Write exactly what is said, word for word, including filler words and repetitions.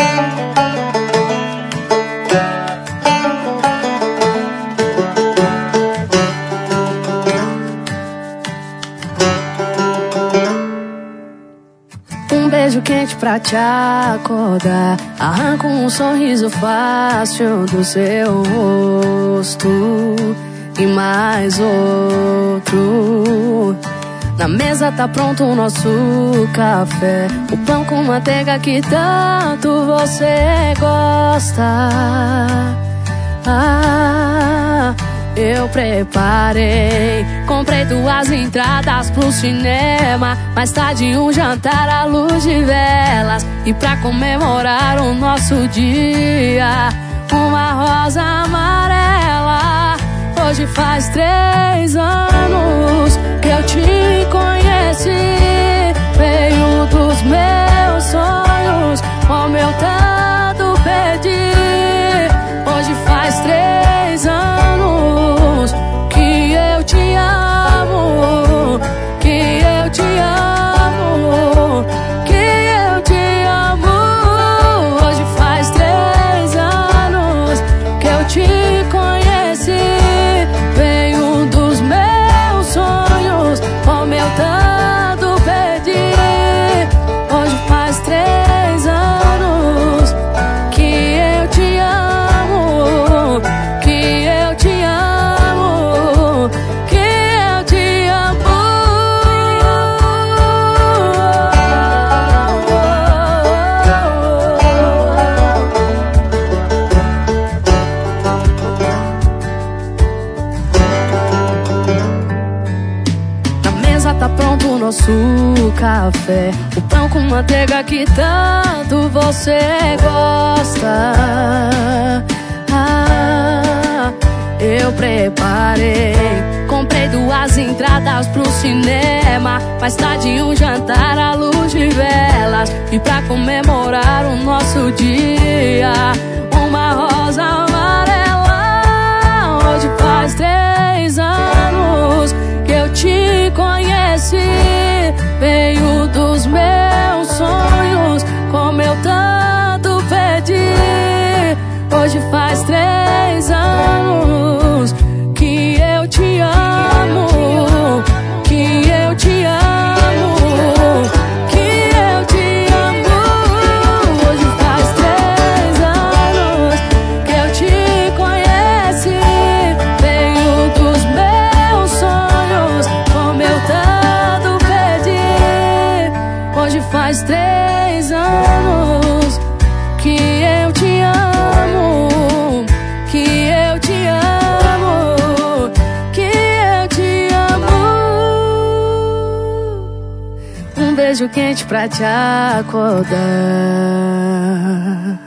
Um beijo quente pra te acordar, arranco um sorriso fácil do seu rosto e mais outro. Na mesa tá pronto o nosso café, o pão com manteiga que tanto você gosta. Ah, eu preparei, comprei duas entradas pro cinema, mais tarde um jantar à luz de velas, e pra comemorar o nosso dia, uma rosa amarela. Hoje faz três anos que eu te conheci, veio dos meus sonhos, como eu tanto perdi. Hoje faz três anos que eu te amo, que eu te amo, que eu te amo. Hoje faz três anos que eu te conheci, veio dos meus sonhos, como eu tanto perdi. Hoje faz três anos que eu te amo, que eu te amo, que eu te amo. Na mesa tá pronto o nosso café, o pão com manteiga que tanto você gosta. Ah, eu preparei, comprei duas entradas pro cinema, mais tarde um jantar à luz de velas, e pra comemorar o nosso dia, uma rosa amarela. Hoje faz três anos que eu te conheci, veio dos meus sonhos, como eu tanto perdi. Hoje faz três anos que eu te amo, que eu te amo, que eu te amo. Hoje faz três anos que eu te conheci, veio dos meus sonhos, como eu tanto perdi. Hoje faz três anos que eu te amo, que eu te amo, que eu te amo. Um beijo quente pra te acordar.